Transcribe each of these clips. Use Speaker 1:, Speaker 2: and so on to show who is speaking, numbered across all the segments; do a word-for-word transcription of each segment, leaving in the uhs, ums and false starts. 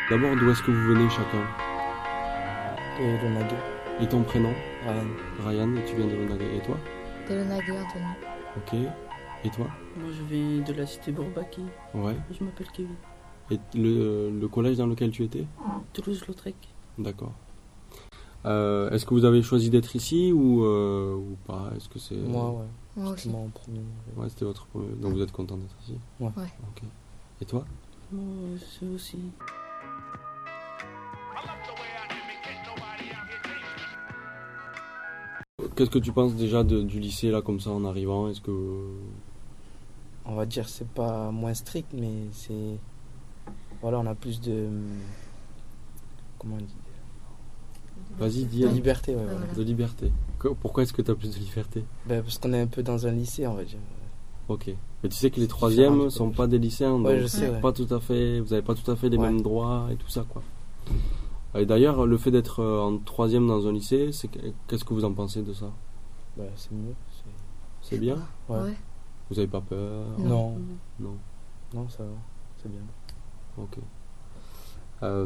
Speaker 1: D'abord, d'où est-ce que vous venez chacun?
Speaker 2: De Lonagé.
Speaker 1: Et ton prénom?
Speaker 2: Ryan.
Speaker 1: Ryan, et tu viens de Lonagé. Et toi?
Speaker 3: De Lonagé, Anthony.
Speaker 1: Ok. Et toi?
Speaker 4: Moi je viens de la cité Bourbaki.
Speaker 1: Ouais.
Speaker 4: Je m'appelle Kevin.
Speaker 1: Et le, le collège dans lequel tu étais?
Speaker 4: Toulouse-Lautrec.
Speaker 1: D'accord. Euh, est-ce que vous avez choisi d'être ici ou, euh, ou pas? Est-ce que c'est...
Speaker 2: Moi, ouais.
Speaker 3: Moi aussi.
Speaker 2: C'était mon premier.
Speaker 1: Ouais, c'était votre premier. Donc vous êtes content d'être ici?
Speaker 2: Ouais.
Speaker 3: Ouais.
Speaker 1: Ok. Et toi?
Speaker 4: Moi c'est aussi.
Speaker 1: Qu'est-ce que tu penses déjà de, du lycée là comme ça en arrivant? Est-ce que...
Speaker 2: On va dire c'est pas moins strict, mais c'est... Voilà, on a plus de... Comment on dit?
Speaker 1: Vas-y, dis.
Speaker 2: De
Speaker 1: hein.
Speaker 2: liberté, ouais.
Speaker 3: Ouais,
Speaker 2: Voilà.
Speaker 3: voilà.
Speaker 1: De liberté. Que- Pourquoi est-ce que tu as plus de liberté?
Speaker 2: Ben, parce qu'on est un peu dans un lycée, on va dire.
Speaker 1: Ok. Mais tu sais que les
Speaker 2: C'est
Speaker 1: troisièmes
Speaker 2: différent du
Speaker 1: sont
Speaker 2: collège.
Speaker 1: pas des lycéens, donc
Speaker 2: Ouais, je sais, ouais.
Speaker 1: pas tout à fait, vous avez pas tout à fait les
Speaker 2: Ouais.
Speaker 1: mêmes droits et tout ça, quoi. Et d'ailleurs, le fait d'être euh, en troisième dans un lycée, c'est que- qu'est-ce que vous en pensez de ça?
Speaker 2: Ben, c'est mieux. c'est-
Speaker 1: C'est bien?
Speaker 2: Ouais.
Speaker 3: Ouais.
Speaker 1: Vous avez pas peur?
Speaker 3: Non.
Speaker 2: Non,
Speaker 1: Non.
Speaker 2: non, ça va. C'est bien.
Speaker 1: Ok. Euh,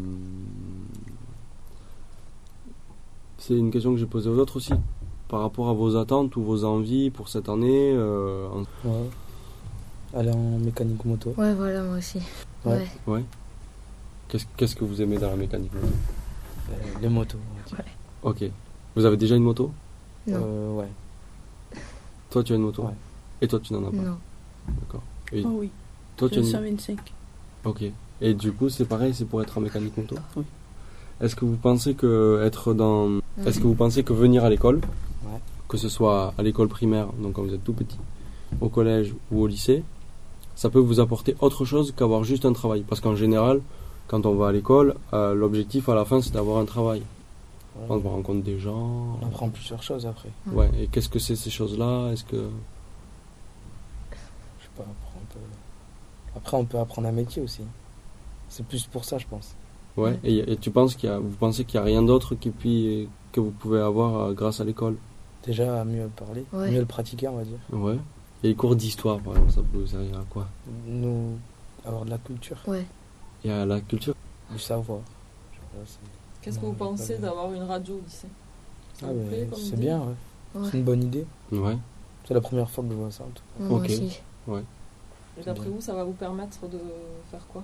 Speaker 1: C'est une question que j'ai posée aux autres aussi. Par rapport à vos attentes ou vos envies pour cette année, euh, en-
Speaker 2: Ouais. Aller en mécanique moto.
Speaker 3: Ouais, voilà, moi aussi.
Speaker 2: Ouais.
Speaker 3: Ouais.
Speaker 1: ouais. Qu'est-ce qu'est-ce que vous aimez dans la mécanique?
Speaker 2: Ben, les motos, on va dire.
Speaker 1: Ok. Vous avez déjà une moto?
Speaker 3: Non.
Speaker 2: Euh, ouais.
Speaker 1: Toi, tu as une moto?
Speaker 2: Ouais.
Speaker 1: Et toi, tu n'en as pas?
Speaker 3: Non.
Speaker 1: D'accord. Et
Speaker 4: Oh oui.
Speaker 1: toi, tu
Speaker 4: J'ai
Speaker 1: as
Speaker 4: une
Speaker 1: une...
Speaker 4: cent vingt-cinq.
Speaker 1: Ok. Et du coup, c'est pareil, c'est pour être en mécanique moto?
Speaker 4: Oui.
Speaker 1: Est-ce que vous pensez que être dans... Est-ce que vous pensez que venir à l'école,
Speaker 2: Ouais.
Speaker 1: que ce soit à l'école primaire, donc quand vous êtes tout petit, au collège ou au lycée, ça peut vous apporter autre chose qu'avoir juste un travail? Parce qu'en général, quand on va à l'école, euh, l'objectif à la fin, c'est d'avoir un travail.
Speaker 2: Ouais.
Speaker 1: On rencontre des gens.
Speaker 2: On apprend plusieurs choses après.
Speaker 1: Ouais. Et qu'est-ce que c'est ces choses-là? Est-ce que...
Speaker 2: Je sais pas, après on peut... Après, on peut apprendre un métier aussi. C'est plus pour ça, je pense.
Speaker 1: Ouais. Et, et tu penses qu'il y a, vous pensez qu'il y a rien d'autre qui puis, que vous pouvez avoir euh, grâce à l'école?
Speaker 2: Déjà, à mieux le parler,
Speaker 3: Ouais.
Speaker 2: mieux le pratiquer, on va dire.
Speaker 1: Ouais. Et les cours d'histoire, par exemple, ça peut vous servir à quoi?
Speaker 2: Nous, avoir de la culture,
Speaker 3: Ouais.
Speaker 1: Et à la culture?
Speaker 2: du savoir. Je sais pas, c'est-
Speaker 5: Qu'est-ce que vous
Speaker 2: Ouais,
Speaker 5: pensez
Speaker 2: pas bien.
Speaker 5: d'avoir une radio au lycée? Ça
Speaker 2: Ah,
Speaker 5: vous
Speaker 2: ben,
Speaker 5: plaît comme
Speaker 2: c'est
Speaker 5: idée?
Speaker 2: bien, ouais.
Speaker 3: Ouais.
Speaker 2: C'est une bonne idée.
Speaker 1: Ouais.
Speaker 2: C'est la première fois que je vois ça, en tout cas.
Speaker 3: Moi
Speaker 1: Ok.
Speaker 3: aussi.
Speaker 5: Et d'après vous, ça va vous permettre de faire quoi?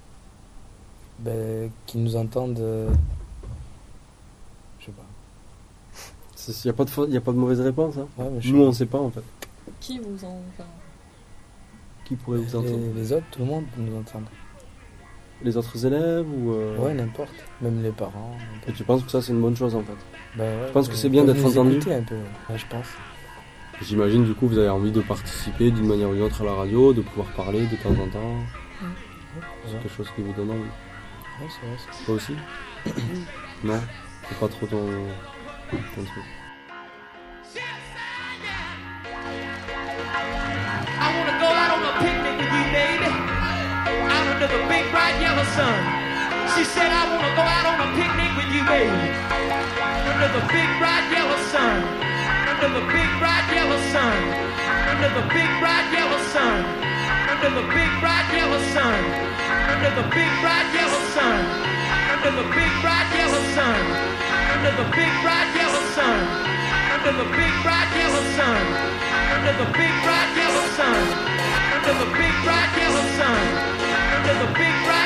Speaker 2: Ben, qu'ils nous entendent. euh, Je sais pas.
Speaker 1: Il n'y a, pas de fa- y a pas de mauvaise réponse. Hein.
Speaker 2: Ouais, mais je sais
Speaker 1: Nous,
Speaker 2: pas.
Speaker 1: on sait pas en fait.
Speaker 5: Qui vous en... Enfin,
Speaker 1: Qui pourrait vous entendre?
Speaker 2: Les, les autres, tout le monde peut nous entendre.
Speaker 1: Les autres élèves ou euh,
Speaker 2: Ouais, n'importe. Même les parents.
Speaker 1: Et
Speaker 2: n'importe.
Speaker 1: tu penses que ça, c'est une bonne chose en fait?
Speaker 2: Ben ouais,
Speaker 1: Je pense que
Speaker 2: ils
Speaker 1: c'est bien
Speaker 2: peuvent
Speaker 1: d'être
Speaker 2: nous
Speaker 1: entendu.
Speaker 2: écouter un peu, ouais, je pense.
Speaker 1: J'imagine du coup, vous avez envie de participer d'une manière ou d'une autre à la radio, de pouvoir parler de temps en temps. C'est
Speaker 2: Ouais,
Speaker 1: quelque chose qui vous donne envie.
Speaker 2: ouais, c'est vrai. c'est-
Speaker 1: Toi aussi? Non? C'est pas trop ton, ton truc.
Speaker 6: I wanna go out on a picnic with you, baby. Out under the big bright yellow sun. She said, I wanna go out on a picnic with you, baby. Under the big bright yellow sun. Under the big bright yellow sun. Under the big bright yellow sun. Under the big bright yellow sun. Under the big bright yellow sun. Under the big bright yellow sun. Under the big bright yellow sun. Under the big bright yellow sun. Under the big bright yellow sun. Under the big bright yellow sun. Under the big bright